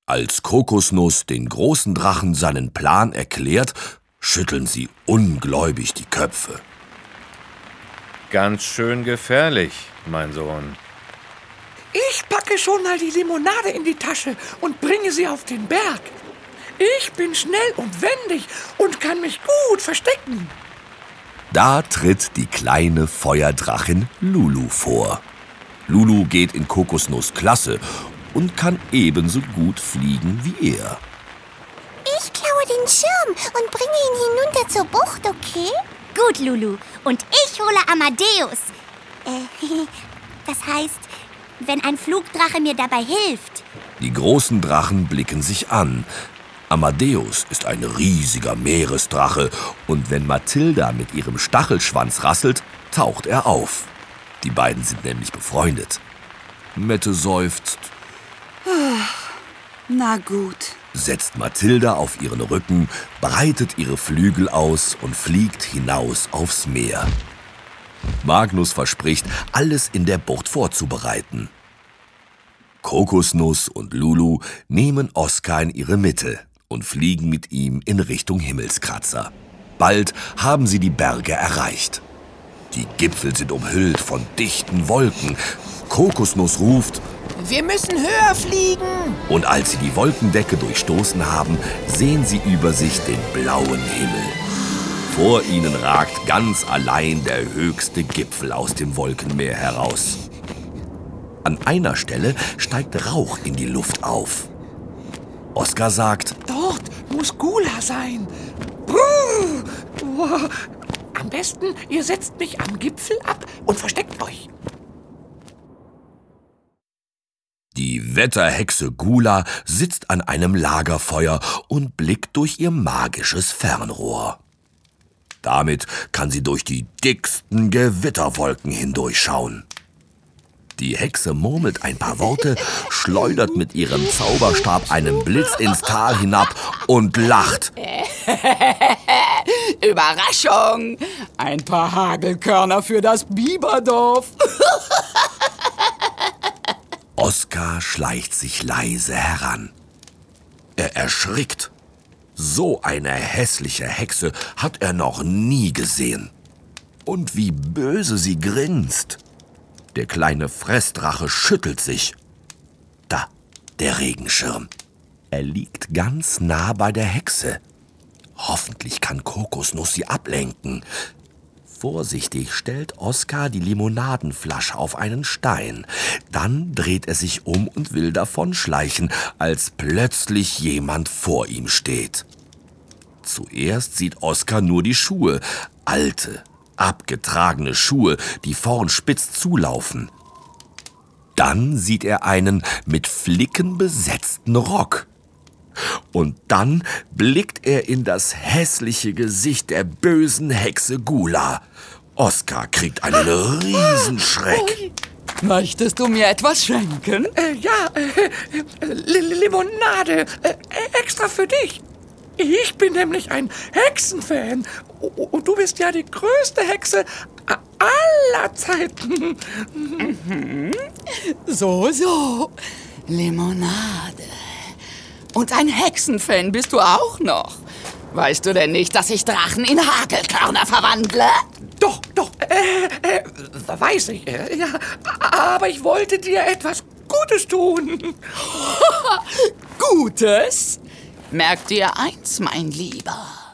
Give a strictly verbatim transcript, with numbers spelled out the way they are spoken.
Als Kokosnuss den großen Drachen seinen Plan erklärt, schütteln sie ungläubig die Köpfe. Ganz schön gefährlich, mein Sohn. Ich packe schon mal die Limonade in die Tasche und bringe sie auf den Berg. Ich bin schnell und wendig und kann mich gut verstecken. Da tritt die kleine Feuerdrachin Lulu vor. Lulu geht in Kokosnuss Klasse und kann ebenso gut fliegen wie er. Ich klaue den Schirm und bringe ihn hinunter zur Bucht, okay? Gut, Lulu. Und ich hole Amadeus. Äh, Das heißt, wenn ein Flugdrache mir dabei hilft. Die großen Drachen blicken sich an. Amadeus ist ein riesiger Meeresdrache und wenn Mathilda mit ihrem Stachelschwanz rasselt, taucht er auf. Die beiden sind nämlich befreundet. Mette seufzt, Na gut. setzt Mathilda auf ihren Rücken, breitet ihre Flügel aus und fliegt hinaus aufs Meer. Magnus verspricht, alles in der Bucht vorzubereiten. Kokosnuss und Lulu nehmen Oskar in ihre Mitte und fliegen mit ihm in Richtung Himmelskratzer. Bald haben sie die Berge erreicht. Die Gipfel sind umhüllt von dichten Wolken. Kokosnuss ruft, Wir müssen höher fliegen. und als sie die Wolkendecke durchstoßen haben, sehen sie über sich den blauen Himmel. Vor ihnen ragt ganz allein der höchste Gipfel aus dem Wolkenmeer heraus. An einer Stelle steigt Rauch in die Luft auf. Oskar sagt, Dort muss Gula sein. Brrr. Oh. Am besten, ihr setzt mich am Gipfel ab und versteckt euch. die Wetterhexe Gula sitzt an einem Lagerfeuer und blickt durch ihr magisches Fernrohr. Damit kann sie durch die dicksten Gewitterwolken hindurchschauen. Die Hexe murmelt ein paar Worte, schleudert mit ihrem Zauberstab einen Blitz ins Tal hinab und lacht. Überraschung! Ein paar Hagelkörner für das Biberdorf. Oskar schleicht sich leise heran. Er erschrickt. So eine hässliche Hexe hat er noch nie gesehen. Und wie böse sie grinst. Der kleine Fressdrache schüttelt sich. Da, der Regenschirm. Er liegt ganz nah bei der Hexe. Hoffentlich kann Kokosnuss sie ablenken. Vorsichtig stellt Oskar die Limonadenflasche auf einen Stein. Dann dreht er sich um und will davonschleichen, als plötzlich jemand vor ihm steht. Zuerst sieht Oskar nur die Schuhe, alte, abgetragene Schuhe, die vorn spitz zulaufen. Dann sieht er einen mit Flicken besetzten Rock. Und dann blickt er in das hässliche Gesicht der bösen Hexe Gula. Oskar kriegt einen Riesenschreck. Möchtest du mir etwas schenken? Äh, ja, äh, Li- Limonade, äh, extra für dich. Ich bin nämlich ein Hexenfan. Und du bist ja die größte Hexe aller Zeiten. So, so. Limonade. Und ein Hexenfan bist du auch noch. Weißt du denn nicht, dass ich Drachen in Hagelkörner verwandle? Doch, doch, äh, äh, weiß ich, äh, ja. Aber ich wollte dir etwas Gutes tun. Gutes? Merk dir eins, mein Lieber.